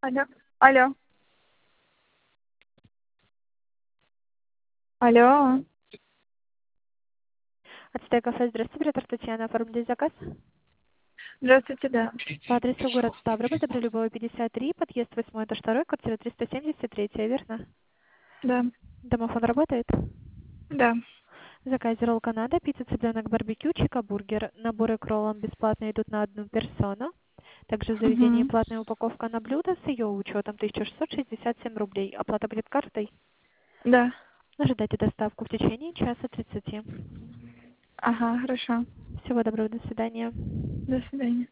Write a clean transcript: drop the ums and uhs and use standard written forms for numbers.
Алло. Алло. Алло. Ацтек кафе, здравствуйте, оператор Татьяна, оформили заказ. Здравствуйте, да. По адресу город Ставрополь, Добролюбова, 53, подъезд 8, этаж 2, квартира 373, верно? Да. Домофон работает? Да. В заказе ролл Канада, пицца, цыпленок, барбекю, чикабургер. Наборы к роллам бесплатно идут на одну персону. Также в заведении Угу. платная упаковка на блюдо с ее учетом 1667 рублей. Оплата будет картой. Да. Ожидайте доставку в течение часа 30. Ага, хорошо. Всего доброго, до свидания. До свидания.